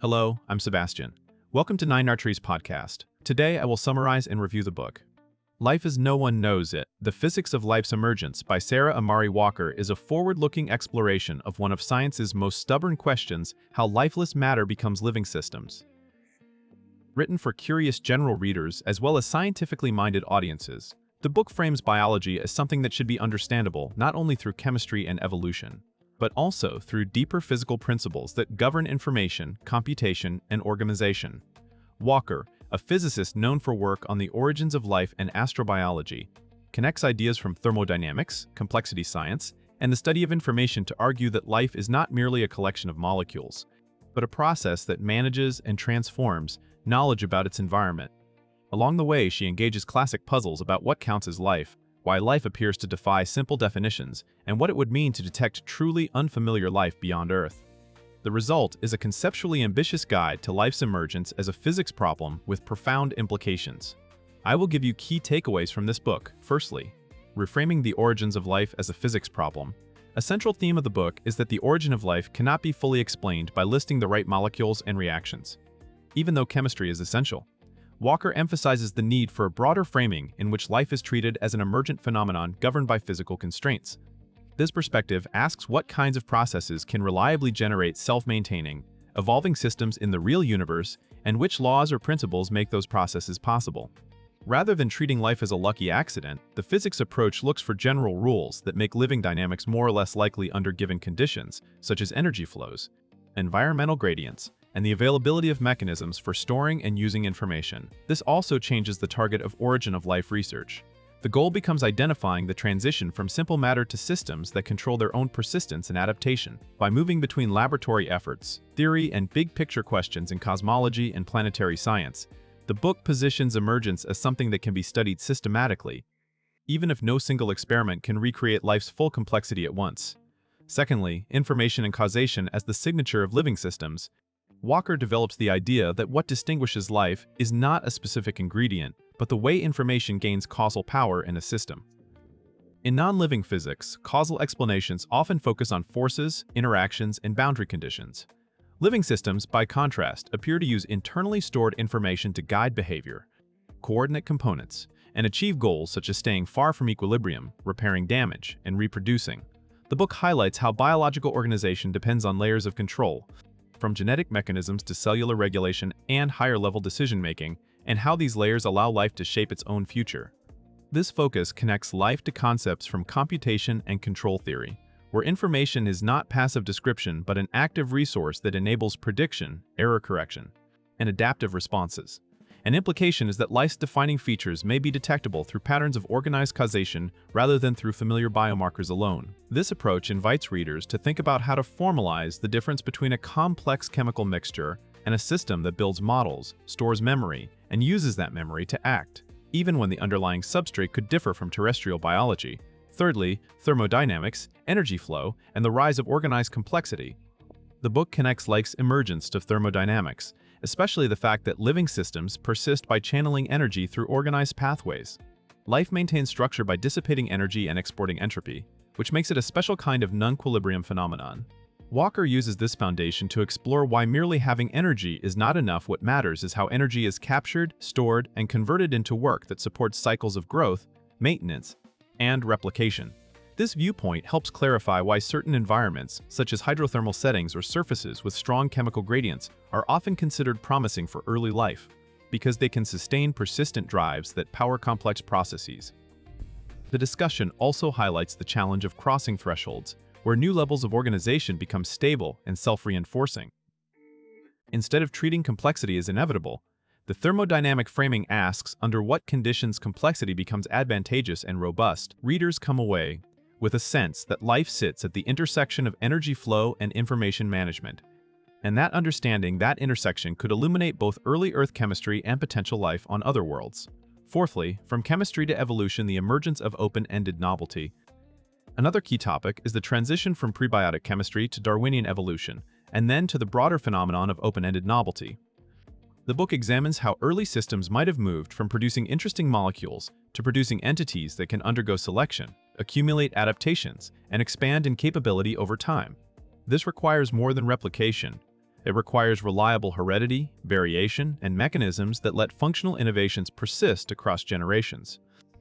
Hello, I'm Sebastian. Welcome to Nine Arteries podcast. Today I will summarize and review the book. Life as No One Knows It, The Physics of Life's Emergence by Sarah Amari Walker is a forward-looking exploration of one of science's most stubborn questions, how lifeless matter becomes living systems. Written for curious general readers as well as scientifically minded audiences, the book frames biology as something that should be understandable not only through chemistry and evolution, but also through deeper physical principles that govern information, computation, and organization. Walker, a physicist known for work on the origins of life and astrobiology, connects ideas from thermodynamics, complexity science, and the study of information to argue that life is not merely a collection of molecules, but a process that manages and transforms knowledge about its environment. Along the way, she engages classic puzzles about what counts as life, why life appears to defy simple definitions, and what it would mean to detect truly unfamiliar life beyond Earth. The result is a conceptually ambitious guide to life's emergence as a physics problem with profound implications. I will give you key takeaways from this book. Firstly, reframing the origins of life as a physics problem. A central theme of the book is that the origin of life cannot be fully explained by listing the right molecules and reactions, even though chemistry is essential. Walker emphasizes the need for a broader framing in which life is treated as an emergent phenomenon governed by physical constraints. This perspective asks what kinds of processes can reliably generate self-maintaining, evolving systems in the real universe, and which laws or principles make those processes possible. Rather than treating life as a lucky accident, the physics approach looks for general rules that make living dynamics more or less likely under given conditions, such as energy flows, environmental gradients, and the availability of mechanisms for storing and using information. This also changes the target of origin of life research. The goal becomes identifying the transition from simple matter to systems that control their own persistence and adaptation. By moving between laboratory efforts, theory, and big-picture questions in cosmology and planetary science, the book positions emergence as something that can be studied systematically, even if no single experiment can recreate life's full complexity at once. Secondly, information and causation as the signature of living systems. Walker develops the idea that what distinguishes life is not a specific ingredient, but the way information gains causal power in a system. In non-living physics, causal explanations often focus on forces, interactions, and boundary conditions. Living systems, by contrast, appear to use internally stored information to guide behavior, coordinate components, and achieve goals such as staying far from equilibrium, repairing damage, and reproducing. The book highlights how biological organization depends on layers of control, from genetic mechanisms to cellular regulation and higher-level decision-making, and how these layers allow life to shape its own future. This focus connects life to concepts from computation and control theory, where information is not passive description but an active resource that enables prediction, error correction, and adaptive responses. An implication is that life's defining features may be detectable through patterns of organized causation rather than through familiar biomarkers alone. This approach invites readers to think about how to formalize the difference between a complex chemical mixture and a system that builds models, stores memory, and uses that memory to act, even when the underlying substrate could differ from terrestrial biology. Thirdly, thermodynamics, energy flow, and the rise of organized complexity. The book connects life's emergence to thermodynamics, especially the fact that living systems persist by channeling energy through organized pathways. Life maintains structure by dissipating energy and exporting entropy, which makes it a special kind of non-equilibrium phenomenon. Walker uses this foundation to explore why merely having energy is not enough. What matters is how energy is captured, stored, and converted into work that supports cycles of growth, maintenance, and replication. This viewpoint helps clarify why certain environments, such as hydrothermal settings or surfaces with strong chemical gradients, are often considered promising for early life, because they can sustain persistent drives that power complex processes. The discussion also highlights the challenge of crossing thresholds, where new levels of organization become stable and self-reinforcing. Instead of treating complexity as inevitable, the thermodynamic framing asks under what conditions complexity becomes advantageous and robust. Readers come away with a sense that life sits at the intersection of energy flow and information management, and that understanding that intersection could illuminate both early Earth chemistry and potential life on other worlds. Fourthly, from chemistry to evolution, the emergence of open-ended novelty. Another key topic is the transition from prebiotic chemistry to Darwinian evolution, and then to the broader phenomenon of open-ended novelty. The book examines how early systems might have moved from producing interesting molecules to producing entities that can undergo selection, accumulate adaptations, and expand in capability over time. This requires more than replication. It requires reliable heredity, variation, and mechanisms that let functional innovations persist across generations.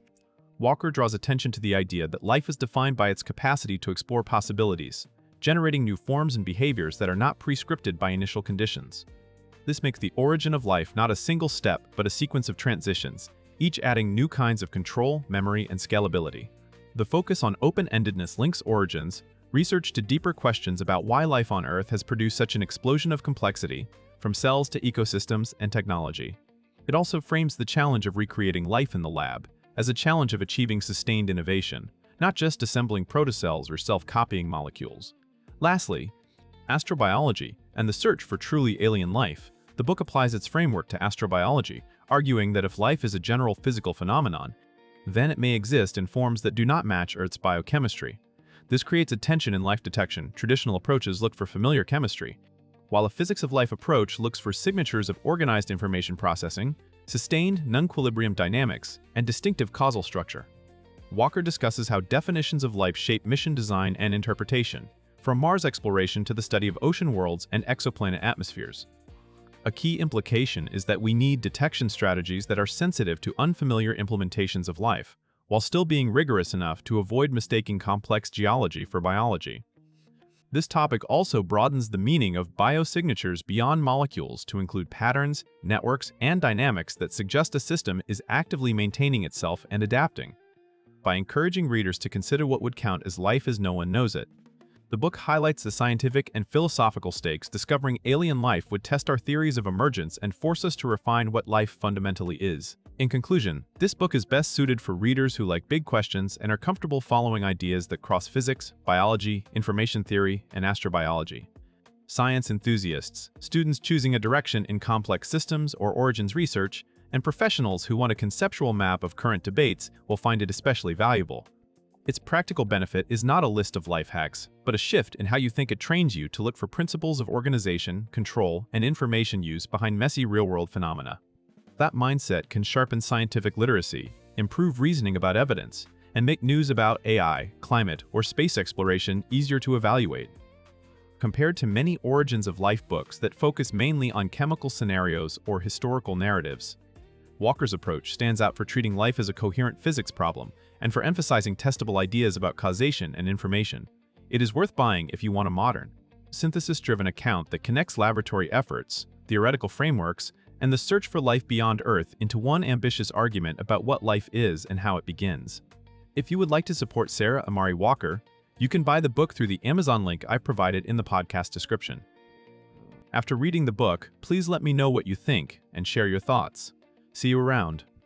Walker draws attention to the idea that life is defined by its capacity to explore possibilities, generating new forms and behaviors that are not prescripted by initial conditions. This makes the origin of life not a single step, but a sequence of transitions, each adding new kinds of control, memory, and scalability. The focus on open-endedness links origins, research to deeper questions about why life on Earth has produced such an explosion of complexity, from cells to ecosystems and technology. It also frames the challenge of recreating life in the lab as a challenge of achieving sustained innovation, not just assembling protocells or self-copying molecules. Lastly, astrobiology and the search for truly alien life. The book applies its framework to astrobiology, arguing that if life is a general physical phenomenon, then it may exist in forms that do not match Earth's biochemistry. This creates a tension in life detection. Traditional approaches look for familiar chemistry, while a physics of life approach looks for signatures of organized information processing, sustained non-equilibrium dynamics, and distinctive causal structure. Walker discusses how definitions of life shape mission design and interpretation, from Mars exploration to the study of ocean worlds and exoplanet atmospheres. A key implication is that we need detection strategies that are sensitive to unfamiliar implementations of life, while still being rigorous enough to avoid mistaking complex geology for biology. This topic also broadens the meaning of biosignatures beyond molecules to include patterns, networks, and dynamics that suggest a system is actively maintaining itself and adapting. By encouraging readers to consider what would count as life as no one knows it, the book highlights the scientific and philosophical stakes. Discovering alien life would test our theories of emergence and force us to refine what life fundamentally is. In conclusion, this book is best suited for readers who like big questions and are comfortable following ideas that cross physics, biology, information theory, and astrobiology. Science enthusiasts, students choosing a direction in complex systems or origins research, and professionals who want a conceptual map of current debates will find it especially valuable. Its practical benefit is not a list of life hacks, but a shift in how you think. It trains you to look for principles of organization, control, and information use behind messy real-world phenomena. That mindset can sharpen scientific literacy, improve reasoning about evidence, and make news about AI, climate, or space exploration easier to evaluate. Compared to many origins of life books that focus mainly on chemical scenarios or historical narratives, Walker's approach stands out for treating life as a coherent physics problem and for emphasizing testable ideas about causation and information. It is worth buying if you want a modern, synthesis-driven account that connects laboratory efforts, theoretical frameworks, and the search for life beyond Earth into one ambitious argument about what life is and how it begins. If you would like to support Sarah Amari Walker, you can buy the book through the Amazon link I provided in the podcast description. After reading the book, please let me know what you think and share your thoughts. See you around.